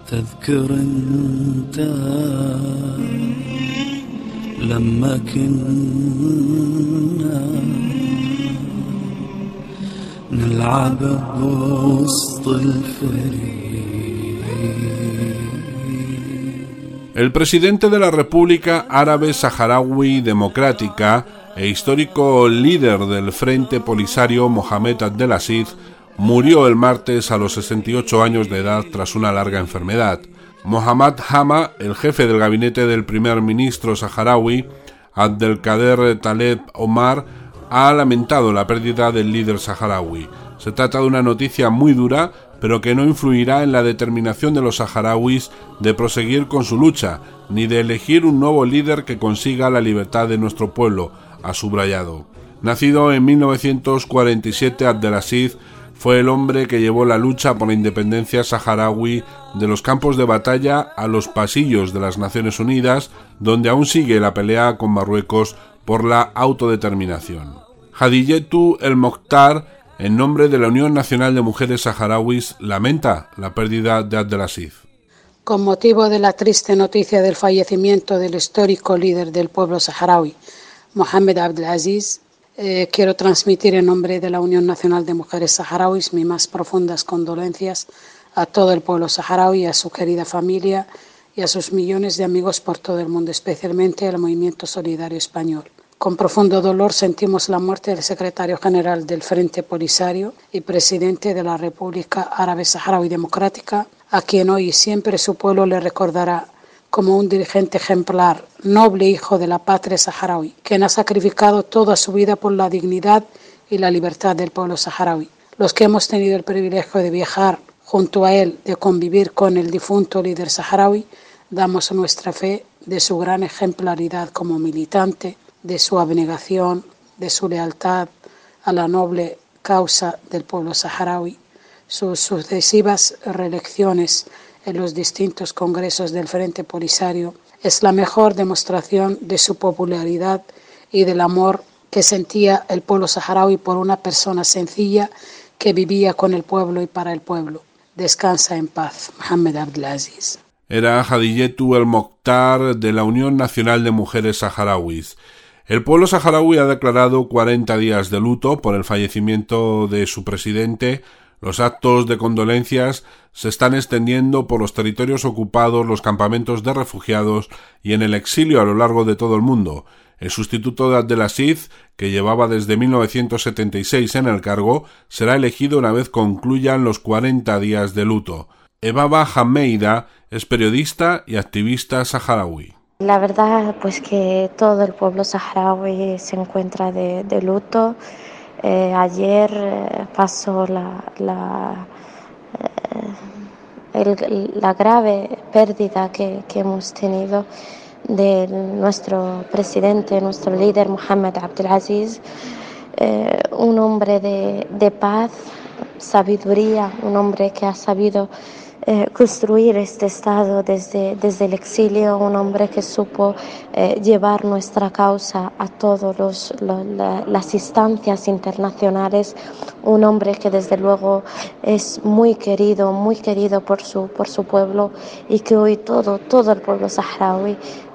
تذكر انت لما كنا نلعب بوسط الفريق. El presidente de la República Árabe Saharaui Democrática e histórico líder del Frente Polisario Mohamed Abdelaziz murió el martes a los 68 años de edad tras una larga enfermedad. Mohammad Hama, el jefe del gabinete del primer ministro saharaui, Abdelkader Taleb Omar, ha lamentado la pérdida del líder saharaui. Se trata de una noticia muy dura, pero que no influirá en la determinación de los saharauis de proseguir con su lucha, ni de elegir un nuevo líder que consiga la libertad de nuestro pueblo, ha subrayado. Nacido en 1947, Abdelaziz fue el hombre que llevó la lucha por la independencia saharaui de los campos de batalla a los pasillos de las Naciones Unidas, donde aún sigue la pelea con Marruecos por la autodeterminación. Hadiyetu El Mokhtar, en nombre de la Unión Nacional de Mujeres Saharauis, lamenta la pérdida de Abdelaziz. Con motivo de la triste noticia del fallecimiento del histórico líder del pueblo saharaui, Mohamed Abdelaziz, quiero transmitir en nombre de la Unión Nacional de Mujeres Saharauis mis más profundas condolencias a todo el pueblo saharaui, a su querida familia y a sus millones de amigos por todo el mundo, especialmente al Movimiento Solidario Español. Con profundo dolor sentimos la muerte del secretario general del Frente Polisario y presidente de la República Árabe Saharaui Democrática, a quien hoy y siempre su pueblo le recordará como un dirigente ejemplar, noble hijo de la patria saharaui, quien ha sacrificado toda su vida por la dignidad y la libertad del pueblo saharaui. Los que hemos tenido el privilegio de viajar junto a él, de convivir con el difunto líder saharaui, damos nuestra fe de su gran ejemplaridad como militante, de su abnegación, de su lealtad a la noble causa del pueblo saharaui. Sus sucesivas reelecciones en los distintos congresos del Frente Polisario es la mejor demostración de su popularidad y del amor que sentía el pueblo saharaui por una persona sencilla que vivía con el pueblo y para el pueblo. Descansa en paz, Mohamed Abdelaziz. Era Hadiyetu El Mokhtar de la Unión Nacional de Mujeres Saharauis. El pueblo saharaui ha declarado 40 días de luto por el fallecimiento de su presidente. Los actos de condolencias se están extendiendo por los territorios ocupados, los campamentos de refugiados y en el exilio a lo largo de todo el mundo. El sustituto de Abdelaziz, que llevaba desde 1976 en el cargo, será elegido una vez concluyan los 40 días de luto. Ebaba Hameida es periodista y activista saharaui. La verdad, pues que todo el pueblo saharaui se encuentra de luto. Ayer pasó la grave pérdida que hemos tenido de nuestro presidente, nuestro líder Mohamed Abdelaziz, un hombre de paz, sabiduría, un hombre que ha sabido construir este Estado desde el exilio, un hombre que supo llevar nuestra causa a todas las instancias internacionales, un hombre que desde luego es muy querido por su pueblo y que hoy todo el pueblo saharaui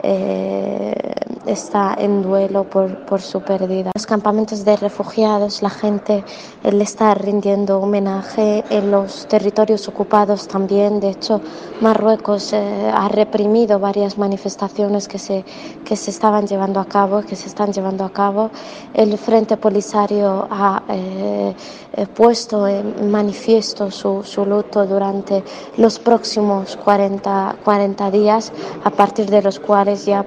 está en duelo por su pérdida. En los campamentos de refugiados la gente le está rindiendo homenaje, en los territorios ocupados también. De hecho, Marruecos ha reprimido varias manifestaciones que se estaban llevando a cabo, que se están llevando a cabo. El Frente Polisario ha puesto en manifiesto su luto durante los próximos 40 días, a partir de los cuales ya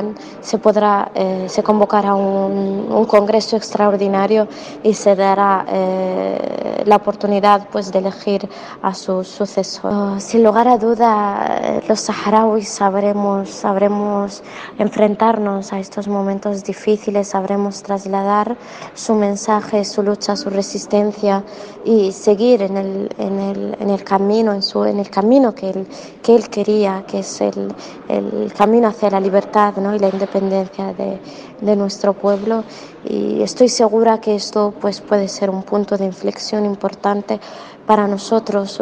se convocará un congreso extraordinario y se dará la oportunidad pues de elegir a su sucesor. Sin lugar a duda, los saharauis sabremos enfrentarnos a estos momentos difíciles, sabremos trasladar su mensaje, su lucha, su resistencia y seguir en el camino que que él quería, que es el camino hacia la libertad, ¿no? Y la independencia de nuestro pueblo. Y estoy segura que esto pues puede ser un punto de inflexión importante para nosotros.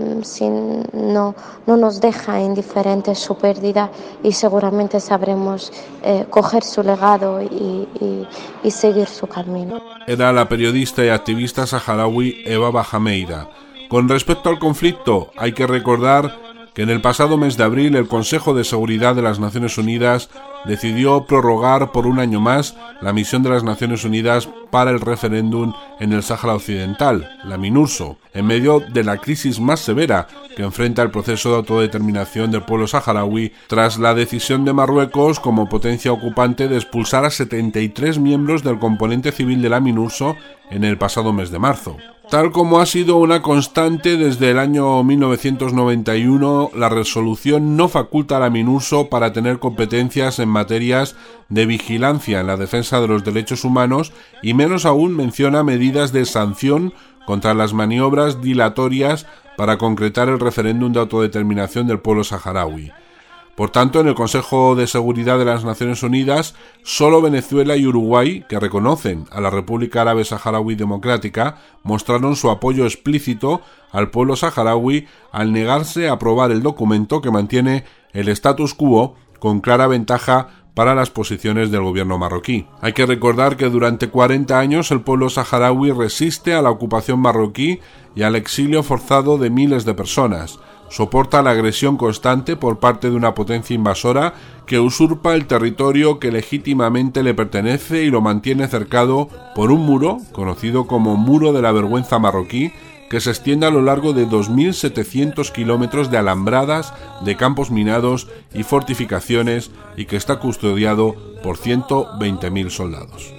No nos deja indiferentes su pérdida, y seguramente sabremos coger su legado y seguir su camino. Era la periodista y activista saharaui Eva Bajameira. Con respecto al conflicto, hay que recordar que en el pasado mes de abril el Consejo de Seguridad de las Naciones Unidas decidió prorrogar por un año más la misión de las Naciones Unidas para el referéndum en el Sáhara Occidental, la MINURSO, en medio de la crisis más severa que enfrenta el proceso de autodeterminación del pueblo saharaui tras la decisión de Marruecos como potencia ocupante de expulsar a 73 miembros del componente civil de la MINURSO en el pasado mes de marzo. Tal como ha sido una constante desde el año 1991, la resolución no faculta a la MINURSO para tener competencias en materias de vigilancia en la defensa de los derechos humanos, y menos aún menciona medidas de sanción contra las maniobras dilatorias para concretar el referéndum de autodeterminación del pueblo saharaui. Por tanto, en el Consejo de Seguridad de las Naciones Unidas, solo Venezuela y Uruguay, que reconocen a la República Árabe Saharaui Democrática, mostraron su apoyo explícito al pueblo saharaui al negarse a aprobar el documento que mantiene el status quo con clara ventaja para las posiciones del gobierno marroquí. Hay que recordar que durante 40 años el pueblo saharaui resiste a la ocupación marroquí y al exilio forzado de miles de personas. Soporta la agresión constante por parte de una potencia invasora que usurpa el territorio que legítimamente le pertenece y lo mantiene cercado por un muro, conocido como Muro de la Vergüenza marroquí, que se extiende a lo largo de 2.700 kilómetros de alambradas, de campos minados y fortificaciones, y que está custodiado por 120.000 soldados.